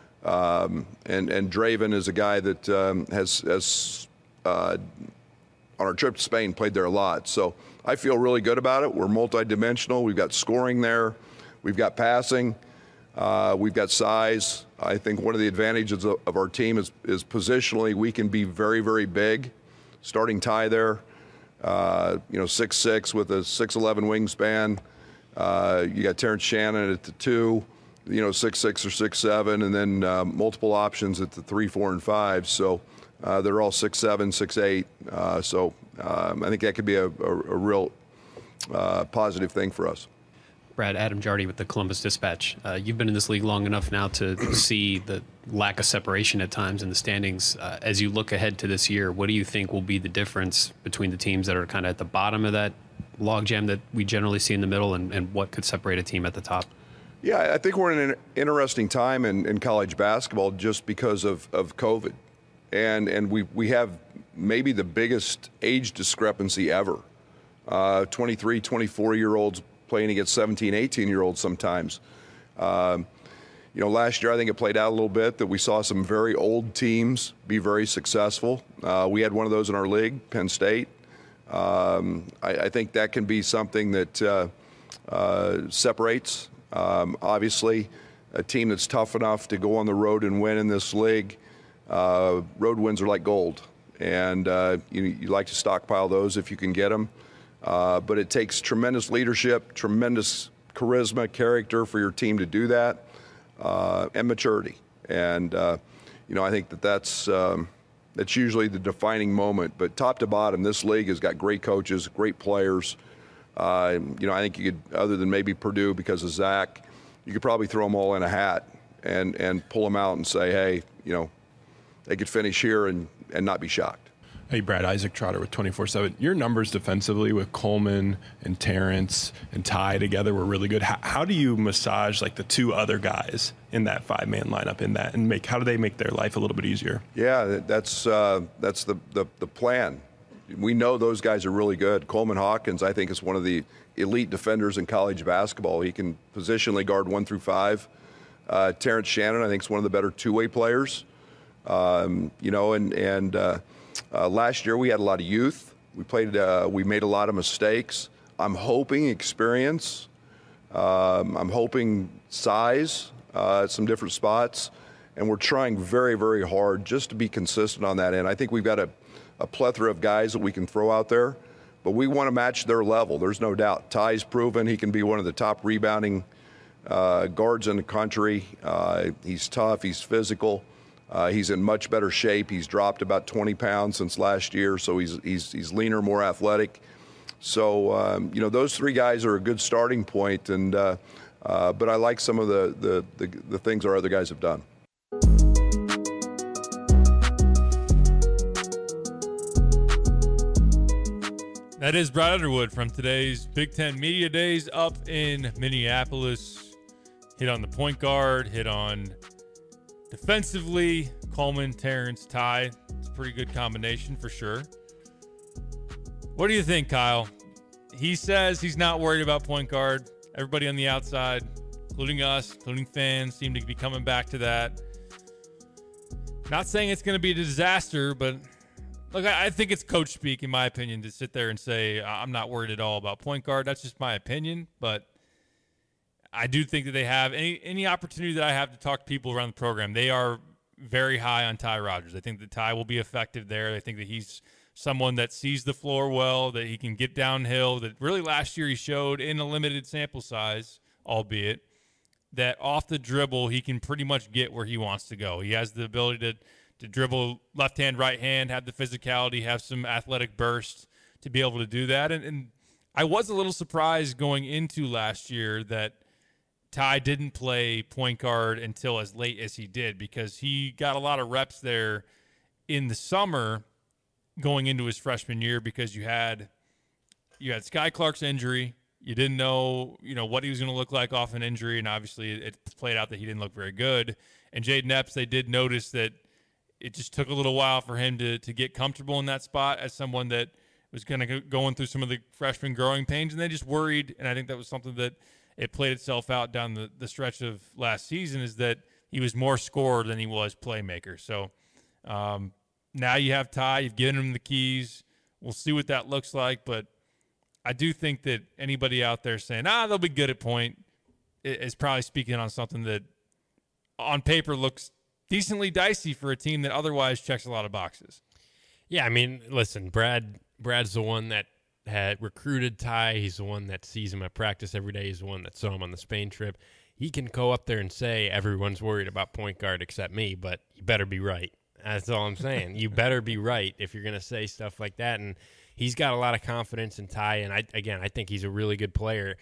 Um, and, and Draven is a guy that um, has, has uh, on our trip to Spain, played there a lot. So I feel really good about it. We're multidimensional. We've got scoring there. We've got passing. Uh, we've got size. I think one of the advantages of, of our team is, is positionally we can be very, very big. Starting Ty there, uh, you know, six six with a six eleven wingspan. Uh, you got Terrence Shannon at the two, you know, six six or six seven, and then uh, multiple options at the three, four, and five. So uh, they're all six seven, six eight. Uh, so um, I think that could be a, a, a real uh, positive thing for us. Brad, Adam Jardy with the Columbus Dispatch. Uh, you've been in this league long enough now to see the lack of separation at times in the standings. Uh, as you look ahead to this year, what do you think will be the difference between the teams that are kind of at the bottom of that logjam that we generally see in the middle, and, and what could separate a team at the top? Yeah, I think we're in an interesting time in, in college basketball just because of, of COVID. And and we, we have maybe the biggest age discrepancy ever. Uh, twenty-three, twenty-four-year-olds playing against seventeen, eighteen-year-olds sometimes. Um, you know, last year I think it played out a little bit that we saw some very old teams be very successful. Uh, we had one of those in our league, Penn State. Um, I, I think that can be something that uh, uh, separates. Um, obviously, a team that's tough enough to go on the road and win in this league, uh, road wins are like gold. And uh, you, you like to stockpile those if you can get them. Uh, but it takes tremendous leadership, tremendous charisma, character for your team to do that, uh, and maturity. And, uh, you know, I think that that's, um, that's usually the defining moment. But top to bottom, this league has got great coaches, great players. Uh, you know, I think you could, other than maybe Purdue because of Zach, you could probably throw them all in a hat and, and pull them out and say, hey, you know, they could finish here and, and not be shocked. Hey, Brad, Isaac Trotter with twenty-four seven. Your numbers defensively with Coleman and Terrence and Ty together were really good. How, how do you massage like the two other guys in that five-man lineup in that, and make how do they make their life a little bit easier? Yeah, that's uh, that's the, the the plan. We know those guys are really good. Coleman Hawkins, I think, is one of the elite defenders in college basketball. He can positionally guard one through five. Uh, Terrence Shannon, I think, is one of the better two-way players. Um, you know, and and uh, uh, last year we had a lot of youth. We played. Uh, we made a lot of mistakes. I'm hoping experience. Um, I'm hoping size uh, at some different spots, and we're trying very, very hard just to be consistent on that end. I think we've got a, a plethora of guys that we can throw out there, but we want to match their level. There's no doubt. Ty's proven he can be one of the top rebounding uh, guards in the country. Uh, he's tough. He's physical. Uh, he's in much better shape. He's dropped about twenty pounds since last year, so he's he's he's leaner, more athletic. So um, you know, those three guys are a good starting point, and uh, uh, but I like some of the, the the the things our other guys have done. That is Brad Underwood from today's Big Ten Media Days up in Minneapolis. Hit on the point guard, hit on defensively, Coleman, Terrence, Ty. It's a pretty good combination for sure. What do you think, Kyle? He says he's not worried about point guard. Everybody on the outside, including us, including fans, seem to be coming back to that. Not saying it's going to be a disaster, but look, I think it's coach speak, in my opinion, to sit there and say, I'm not worried at all about point guard. That's just my opinion, but I do think that they have any any opportunity that I have to talk to people around the program. They are very high on Ty Rodgers. I think that Ty will be effective there. I think that he's someone that sees the floor well, that he can get downhill, that really last year he showed in a limited sample size, albeit, that off the dribble he can pretty much get where he wants to go. He has the ability to, to dribble left hand, right hand, have the physicality, have some athletic burst to be able to do that. And, and I was a little surprised going into last year that Ty didn't play point guard until as late as he did, because he got a lot of reps there in the summer going into his freshman year, because you had you had Sky Clark's injury. You didn't know, you know, what he was going to look like off an injury, and obviously it played out that he didn't look very good. And Jaden Epps, they did notice that it just took a little while for him to to get comfortable in that spot as someone that was going to go going through some of the freshman growing pains, and they just worried, and I think that was something that it played itself out down the, the stretch of last season, is that he was more scorer than he was playmaker. So um, now you have Ty, you've given him the keys. We'll see what that looks like, but I do think that anybody out there saying, ah, they'll be good at point is probably speaking on something that on paper looks decently dicey for a team that otherwise checks a lot of boxes. Yeah, I mean, listen, Brad. Brad's the one that had recruited Ty. He's the one that sees him at practice every day. He's the one that saw him on the Spain trip. He can go up there and say everyone's worried about point guard except me, but you better be right. That's all I'm saying. You better be right if you're going to say stuff like that. And he's got a lot of confidence in Ty. And, I, again, I think he's a really good player.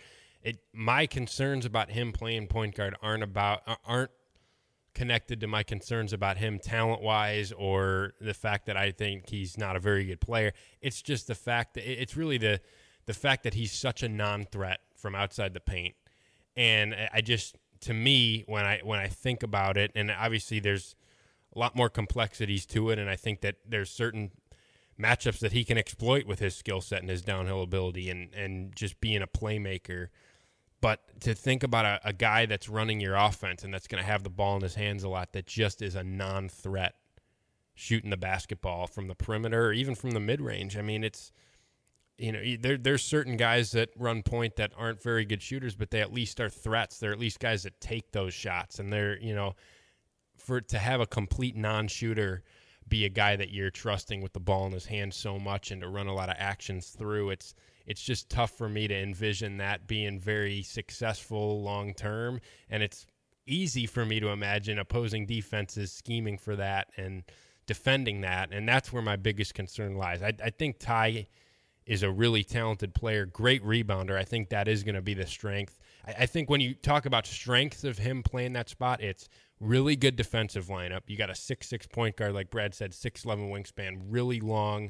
it my concerns about him playing point guard aren't about aren't connected to my concerns about him talent-wise or the fact that I think he's not a very good player. It's just the fact that it's really the the fact that he's such a non-threat from outside the paint. And I just, to me, when I when I think about it, and obviously there's a lot more complexities to it, and I think that there's certain matchups that he can exploit with his skill set and his downhill ability and, and just being a playmaker. But to think about a, a guy that's running your offense and that's going to have the ball in his hands a lot that just is a non-threat shooting the basketball from the perimeter or even from the mid-range. I mean, it's, you know, there, there's certain guys that run point that aren't very good shooters, but they at least are threats. They're at least guys that take those shots. And they're, you know, for to have a complete non-shooter be a guy that you're trusting with the ball in his hands so much and to run a lot of actions through, it's, it's just tough for me to envision that being very successful long-term. And it's easy for me to imagine opposing defenses scheming for that and defending that. And that's where my biggest concern lies. I, I think Ty is a really talented player, great rebounder. I think that is going to be the strength. I, I think when you talk about strengths of him playing that spot, it's really good defensive lineup. You got a six six point guard, like Brad said, six eleven wingspan, really long,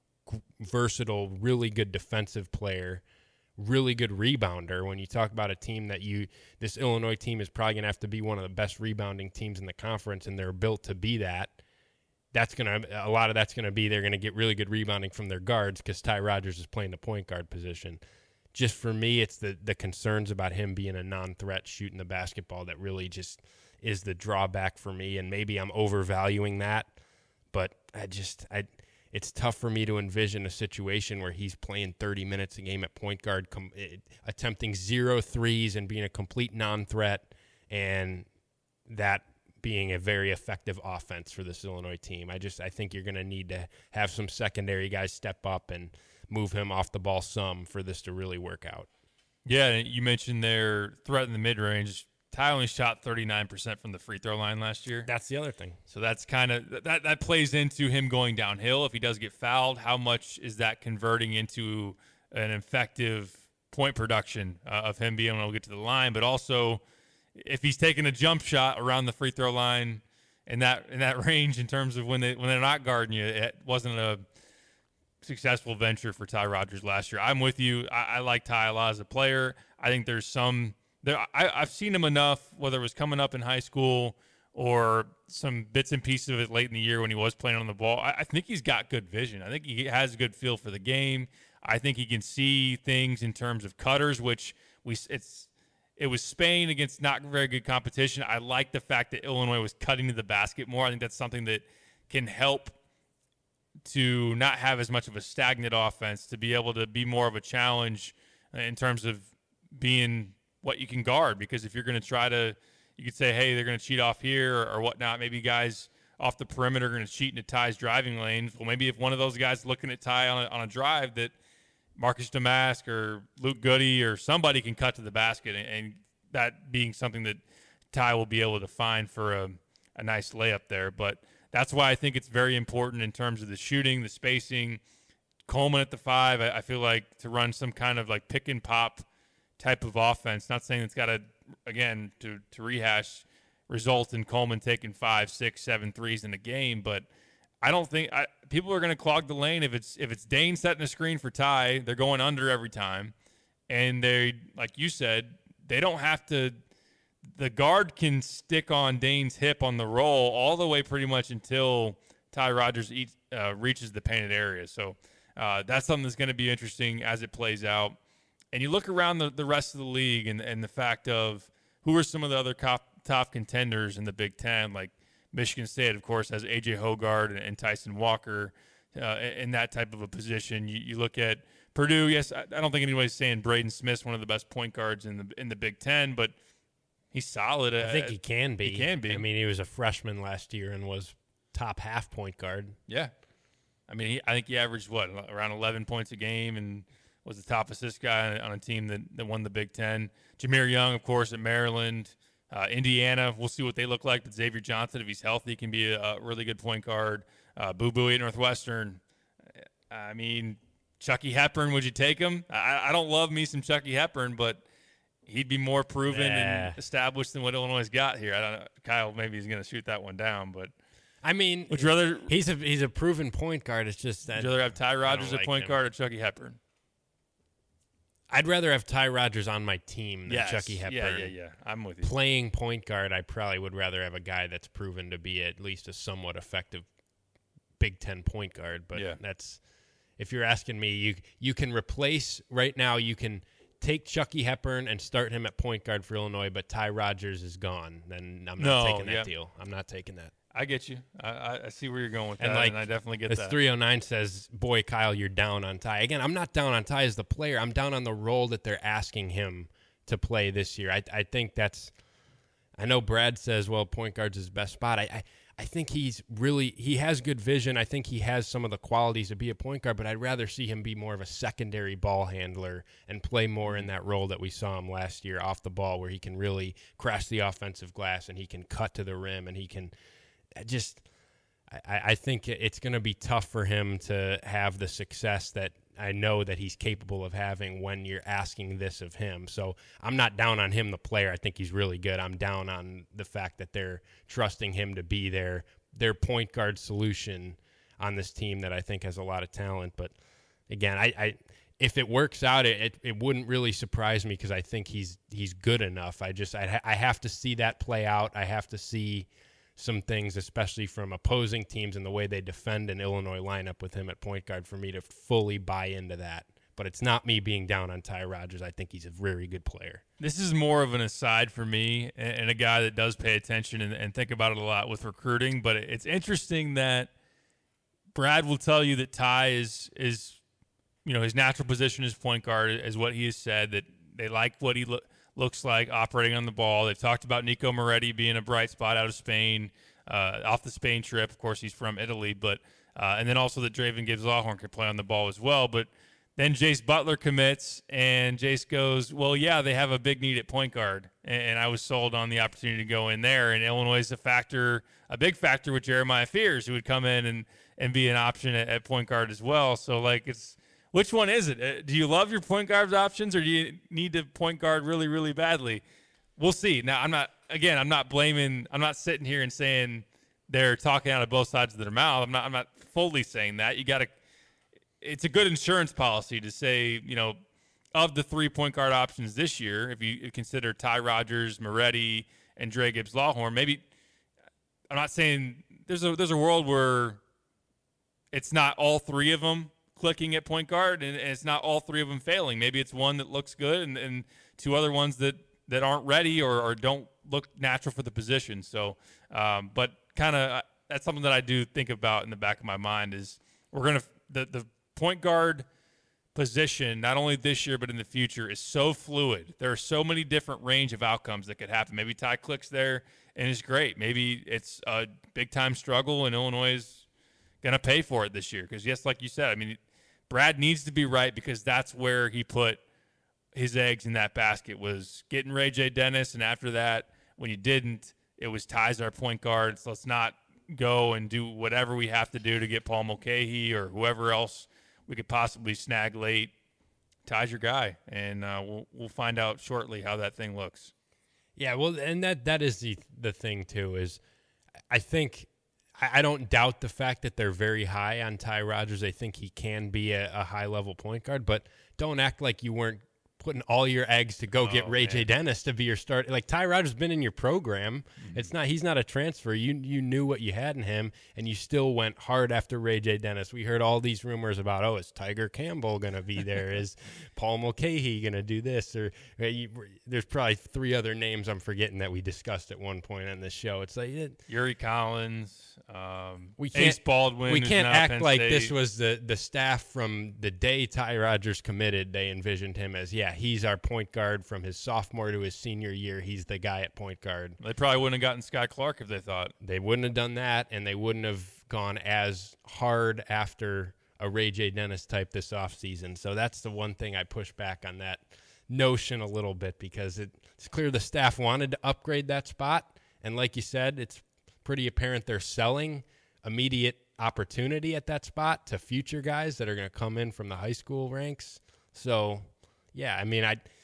versatile, really good defensive player, really good rebounder. When you talk about a team that you, this Illinois team is probably going to have to be one of the best rebounding teams in the conference, and they're built to be that. That's going to, a lot of that's going to be they're going to get really good rebounding from their guards because Ty Rodgers is playing the point guard position. Just for me, it's the the concerns about him being a non-threat shooting the basketball that really just is the drawback for me. And maybe I'm overvaluing that, but I just, I, it's tough for me to envision a situation where he's playing thirty minutes a game at point guard, com- attempting zero threes and being a complete non-threat, and that being a very effective offense for this Illinois team. I just I think you're going to need to have some secondary guys step up and move him off the ball some for this to really work out. Yeah, you mentioned their threat in the mid-range. Ty only shot thirty-nine percent from the free throw line last year. That's the other thing. So that's kind of that that plays into him going downhill. If he does get fouled, how much is that converting into an effective point production uh, of him being able to get to the line? But also, if he's taking a jump shot around the free throw line in that in that range, in terms of when they when they're not guarding you, it wasn't a successful venture for Ty Rodgers last year. I'm with you. I, I like Ty a lot as a player. I think there's some there. I, I've seen him enough, whether it was coming up in high school or some bits and pieces of it late in the year when he was playing on the ball. I, I think he's got good vision. I think he has a good feel for the game. I think he can see things in terms of cutters, which we it's. It was Spain against not very good competition. I like the fact that Illinois was cutting to the basket more. I think that's something that can help to not have as much of a stagnant offense, to be able to be more of a challenge in terms of being what you can guard. Because if you're going to try to, you could say, hey, they're going to cheat off here or, or whatnot. Maybe guys off the perimeter are going to cheat into Ty's driving lanes. Well, maybe if one of those guys looking at Ty on a, on a drive that Marcus Damask or Luke Goody or somebody can cut to the basket, and, and that being something that Ty will be able to find for a, a nice layup there. But that's why I think it's very important in terms of the shooting, the spacing. Coleman at the five, I, I feel like to run some kind of like pick and pop type of offense. Not saying it's got to, again, to, to rehash, result in Coleman taking five, six, seven threes in a game, but I don't think I, people are going to clog the lane if it's if it's Dane setting a screen for Ty. They're going under every time, and they, like you said, they don't have to. The guard can stick on Dane's hip on the roll all the way pretty much until Ty Rodgers eats, uh, reaches the painted area. So uh, that's something that's going to be interesting as it plays out. And you look around the, the rest of the league and and the fact of who are some of the other top, top contenders in the Big Ten, like Michigan State, of course, has A J Hoggard and, and Tyson Walker uh, in that type of a position. You, you look at Purdue. Yes, I, I don't think anybody's saying Braden Smith's one of the best point guards in the in the Big Ten, but he's solid. I think he can be. He can be. I mean, he was a freshman last year and was top half point guard. Yeah, I mean, he, I think he averaged what around eleven points a game and was the top assist guy on a team that, that won the Big Ten. Jameer Young, of course, at Maryland. Uh, Indiana, we'll see what they look like. But Xavier Johnson, if he's healthy, can be a, a really good point guard. Uh, Boo Buie at Northwestern. I mean, Chucky Hepburn, would you take him? I, I don't love me some Chucky Hepburn, but he'd be more proven Yeah. and established than what Illinois got here. I don't know. Kyle, maybe he's going to shoot that one down, but I mean, would you rather he's a he's a proven point guard. It's just that would you rather have Ty Rodgers at like point him. guard or Chucky Hepburn? I'd rather have Ty Rodgers on my team than Yes. Chucky Hepburn. Yeah, yeah, yeah. I'm with you. Playing point guard, I probably would rather have a guy that's proven to be at least a somewhat effective Big Ten point guard. But Yeah. that's if you're asking me, you you can replace right now. You can take Chucky Hepburn and start him at point guard for Illinois, but Ty Rodgers is gone. Then I'm not No, taking that yeah. deal. I'm not taking that. I get you. I, I, I see where you're going with And that, like and I definitely get this that. three oh nine says, boy, Kyle, you're down on Ty. Again, I'm not down on Ty as the player. I'm down on the role that they're asking him to play this year. I, I think that's – I know Brad says, well, point guard's his best spot. I, I I think he's really – he has good vision. I think he has some of the qualities to be a point guard, but I'd rather see him be more of a secondary ball handler and play more in that role that we saw him last year off the ball, where he can really crash the offensive glass and he can cut to the rim and he can just – I, I think it's going to be tough for him to have the success that I know that he's capable of having when you're asking this of him. So I'm not down on him, the player. I think he's really good. I'm down on the fact that they're trusting him to be their their point guard solution on this team that I think has a lot of talent. But again, I, I if it works out, it, it, it wouldn't really surprise me because I think he's he's good enough. I just I, ha- I have to see that play out. I have to see some things, especially from opposing teams and the way they defend an Illinois lineup with him at point guard, for me to fully buy into that. But it's not me being down on Ty Rodgers. I think he's a very good player. This is more of an aside for me and, and a guy that does pay attention and, and think about it a lot with recruiting. But it's interesting that Brad will tell you that Ty is, is you know, his natural position as point guard is what he has said, that they like what he lo- looks like operating on the ball. They've talked about Nico Moretti being a bright spot out of Spain, uh, off the Spain trip. Of course, he's from Italy, but uh, and then also that Draven Gibbs-Lawhorn can play on the ball as well. But then Jace Butler commits, and Jace goes, well, yeah, they have a big need at point guard, and, and I was sold on the opportunity to go in there. And Illinois is a factor, a big factor with Jeremiah Fears, who would come in and, and be an option at, at point guard as well. So, like, it's which one is it? Uh, do you love your point guard options, or do you need to point guard really, really badly? We'll see. Now, I'm not, again, I'm not blaming, I'm not sitting here and saying they're talking out of both sides of their mouth. I'm not, I'm not fully saying that. You got to, it's a good insurance policy to say, you know, of the three point guard options this year, if you consider Ty Rodgers, Moretti, and Dre Gibbs-Lawhorn, maybe, I'm not saying there's a, there's a world where it's not all three of them clicking at point guard, and, and it's not all three of them failing. Maybe it's one that looks good and, and two other ones that, that aren't ready or, or don't look natural for the position. So, um, but kind of that's something that I do think about in the back of my mind is we're going to the, – the point guard position, not only this year but in the future, is so fluid. There are so many different range of outcomes that could happen. Maybe Ty clicks there and is great. Maybe it's a big-time struggle and Illinois is going to pay for it this year because, yes, like you said, I mean – Brad needs to be right because that's where he put his eggs in that basket, was getting Ray J. Dennis, and after that, when you didn't, it was Ty's our point guard. So let's not go and do whatever we have to do to get Paul Mulcahy or whoever else we could possibly snag late. Ty's your guy, and uh, we'll we'll find out shortly how that thing looks. Yeah, well, and that that is the the thing too, is I think – I don't doubt the fact that they're very high on Ty Rodgers. I think he can be a, a high-level point guard, but don't act like you weren't putting all your eggs to go Oh, get Ray man. J. Dennis to be your start. Like, Ty Rodgers been in your program. Mm-hmm. It's not he's not a transfer. You you knew what you had in him, and you still went hard after Ray J. Dennis. We heard all these rumors about, oh, is Tiger Campbell going to be there? Is Paul Mulcahy going to do this? Or uh, you, there's probably three other names I'm forgetting that we discussed at one point on this show. It's like it, Yuri Collins, um, we can't, Ace Baldwin. We who's can't now act Penn like State. this was the, the staff from the day Ty Rodgers committed. They envisioned him as, yeah, he's our point guard from his sophomore to his senior year. He's the guy at point guard. They probably wouldn't have gotten Sky Clark if they thought. They wouldn't have done that, and they wouldn't have gone as hard after a Ray J. Dennis type this offseason. So that's the one thing I push back on that notion a little bit, because it, it's clear the staff wanted to upgrade that spot. And like you said, it's pretty apparent they're selling immediate opportunity at that spot to future guys that are going to come in from the high school ranks. So, yeah, I mean, I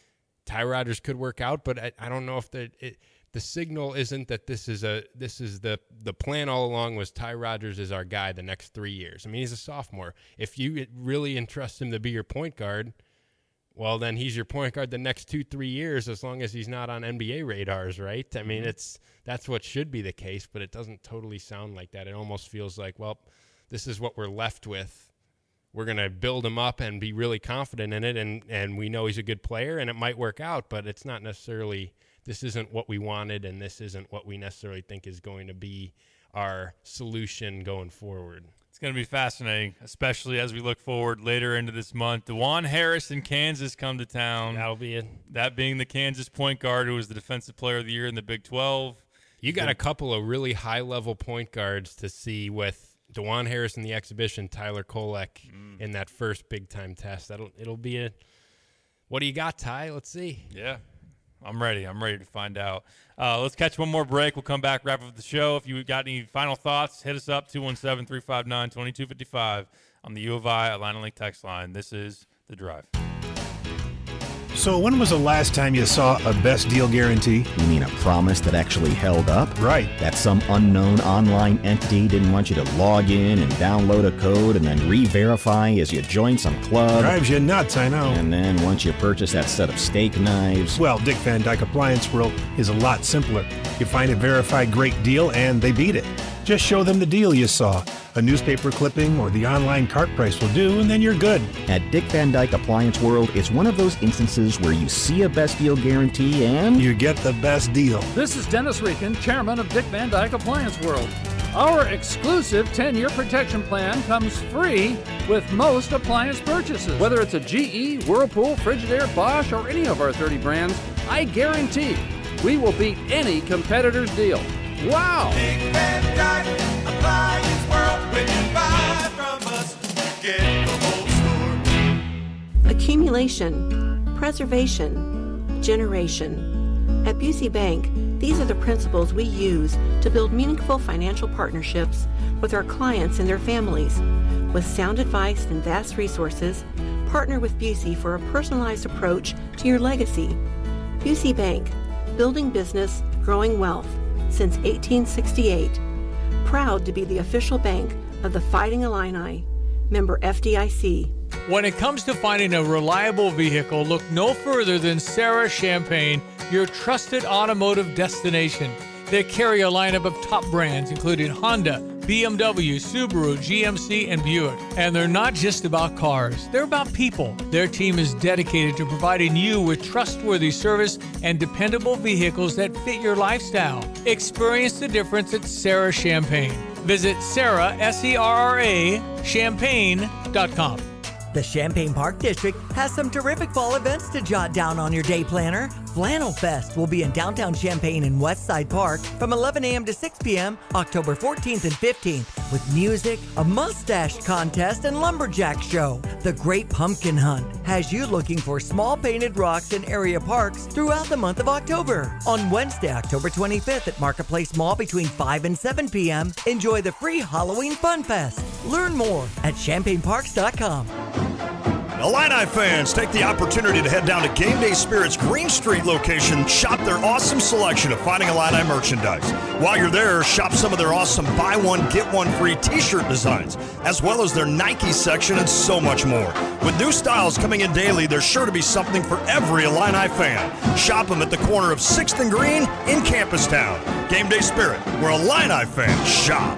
Ty Rodgers could work out, but I, I don't know if the it, the signal isn't that this is a this is the the plan all along was Ty Rodgers is our guy the next three years. I mean, he's a sophomore. If you really entrust him to be your point guard, well, then he's your point guard the next two, three years, as long as he's not on N B A radars, right? I mean, it's that's what should be the case, but it doesn't totally sound like that. It almost feels like, well, this is what we're left with. We're going to build him up and be really confident in it, and, and we know he's a good player, and it might work out, but it's not necessarily – this isn't what we wanted, and this isn't what we necessarily think is going to be our solution going forward. It's going to be fascinating, especially as we look forward later into this month. DeJuan Harris in Kansas come to town. That'll be it. That being the Kansas point guard who was the Defensive Player of the Year in the Big twelve. You got a couple of really high-level point guards to see with DeJuan Harris in the exhibition, Tyler Kolek mm. in that first big-time test. That'll It'll be a – what do you got, Ty? Let's see. Yeah. I'm ready. I'm ready to find out. Uh, let's catch one more break. We'll come back, wrap up the show. If you got any final thoughts, hit us up, two one seven, three five nine, two two five five on the U of I Atlanta Link text line. This is The Drive. So when was the last time you saw a best deal guarantee? You mean a promise that actually held up? Right. That some unknown online entity didn't want you to log in and download a code and then re-verify as you join some club? Drives you nuts, I know. And then once you purchase that set of steak knives... Well, Dick Van Dyke Appliance World is a lot simpler. You find a verified great deal and they beat it. Just show them the deal you saw. A newspaper clipping or the online cart price will do, and then you're good. At Dick Van Dyke Appliance World, it's one of those instances where you see a best deal guarantee and... you get the best deal. This is Dennis Rieken, chairman of Dick Van Dyke Appliance World. Our exclusive ten-year protection plan comes free with most appliance purchases. Whether it's a G E, Whirlpool, Frigidaire, Bosch, or any of our thirty brands, I guarantee we will beat any competitor's deal. Wow! Dick Van Dyke Appliance World, when you buy from us, you get the whole store. Accumulation, preservation, generation. At Busey Bank, these are the principles we use to build meaningful financial partnerships with our clients and their families. With sound advice and vast resources, partner with Busey for a personalized approach to your legacy. Busey Bank, building business, growing wealth. Since eighteen sixty-eight. Proud to be the official bank of the Fighting Illini. Member F D I C. When it comes to finding a reliable vehicle, look no further than Sarah Champagne, your trusted automotive destination. They carry a lineup of top brands including Honda, B M W, Subaru, G M C, and Buick. And they're not just about cars, they're about people. Their team is dedicated to providing you with trustworthy service and dependable vehicles that fit your lifestyle. Experience the difference at Sarah Champagne. Visit Sarah, S E R R A, champagne dot com. The Champaign Park District has some terrific fall events to jot down on your day planner. Flannel Fest will be in downtown Champaign and Westside Park from eleven a.m. to six p.m. October fourteenth and fifteenth with music, a mustache contest, and lumberjack show. The Great Pumpkin Hunt has you looking for small painted rocks in area parks throughout the month of October. On Wednesday, October twenty-fifth at Marketplace Mall between five and seven p.m., enjoy the free Halloween Fun Fest. Learn more at champaign parks dot com. Illini fans, take the opportunity to head down to Game Day Spirit's Green Street location, shop their awesome selection of Fighting Illini merchandise. While you're there, shop some of their awesome buy one, get one free t-shirt designs, as well as their Nike section and so much more. With new styles coming in daily, there's sure to be something for every Illini fan. Shop them at the corner of sixth and Green in Campus Town. Game Day Spirit, where Illini fans shop.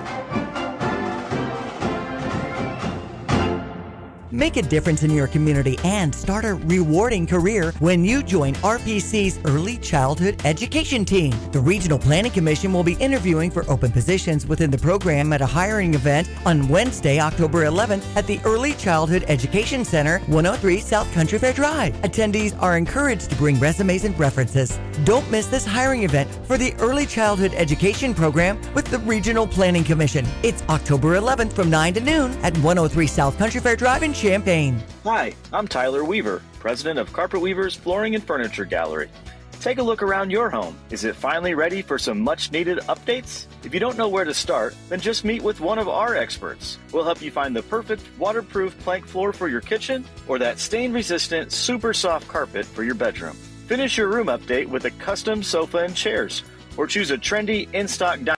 Make a difference in your community and start a rewarding career when you join R P C's Early Childhood Education Team. The Regional Planning Commission will be interviewing for open positions within the program at a hiring event on Wednesday, October eleventh at the Early Childhood Education Center, one oh three South Country Fair Drive. Attendees are encouraged to bring resumes and references. Don't miss this hiring event for the Early Childhood Education Program with the Regional Planning Commission. It's October eleventh from nine to noon at one oh three South Country Fair Drive in Champaign. Hi, I'm Tyler Weaver, president of Carpet Weavers Flooring and Furniture Gallery. Take a look around your home. Is it finally ready for some much-needed updates? If you don't know where to start, then just meet with one of our experts. We'll help you find the perfect waterproof plank floor for your kitchen or that stain-resistant, super soft carpet for your bedroom. Finish your room update with a custom sofa and chairs, or choose a trendy in-stock dining